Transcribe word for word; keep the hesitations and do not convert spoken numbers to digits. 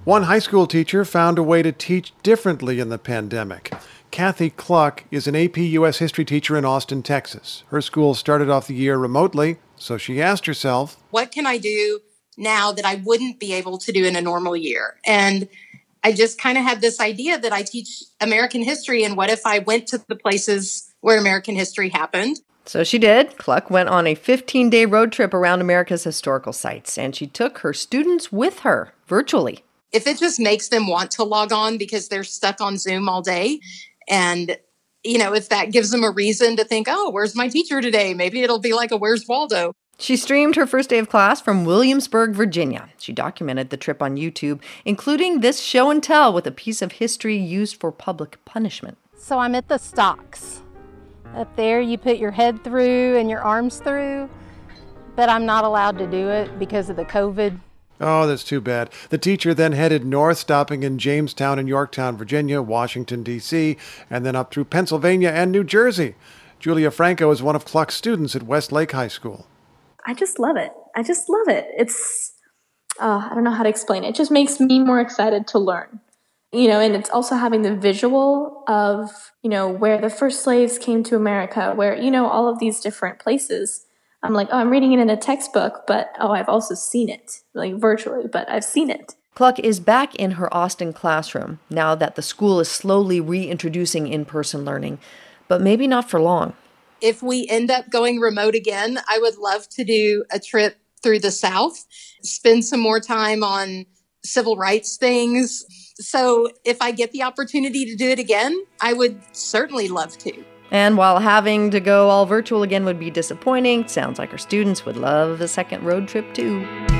One high school teacher found a way to teach differently in the pandemic. Kathy Cluck is an A P U S history teacher in Austin, Texas. Her school started off the year remotely, so she asked herself, what can I do now that I wouldn't be able to do in a normal year? And I just kind of had this idea that I teach American history, and what if I went to the places where American history happened? So she did. Cluck went on a fifteen-day road trip around America's historical sites, and she took her students with her virtually. If it just makes them want to log on because they're stuck on Zoom all day, and, you know, if that gives them a reason to think, oh, where's my teacher today? Maybe it'll be like a Where's Waldo? She streamed her first day of class from Williamsburg, Virginia. She documented the trip on YouTube, including this show and tell with a piece of history used for public punishment. So I'm at the stocks. Up there, you put your head through and your arms through, but I'm not allowed to do it because of the COVID. Oh, that's too bad. The teacher then headed north, stopping in Jamestown and Yorktown, Virginia, Washington, D C, and then up through Pennsylvania and New Jersey. Julia Franco is one of Cluck's students at Westlake High School. I just love it. I just love it. It's, uh, I don't know how to explain it. It just makes me more excited to learn. You know, and it's also having the visual of, you know, where the first slaves came to America, where, you know, all of these different places. I'm like, oh, I'm reading it in a textbook, but, oh, I've also seen it, like virtually, but I've seen it. Cluck is back in her Austin classroom now that the school is slowly reintroducing in-person learning, but maybe not for long. If we end up going remote again, I would love to do a trip through the South, spend some more time on civil rights things. So if I get the opportunity to do it again, I would certainly love to. And while having to go all virtual again would be disappointing, sounds like her students would love a second road trip too.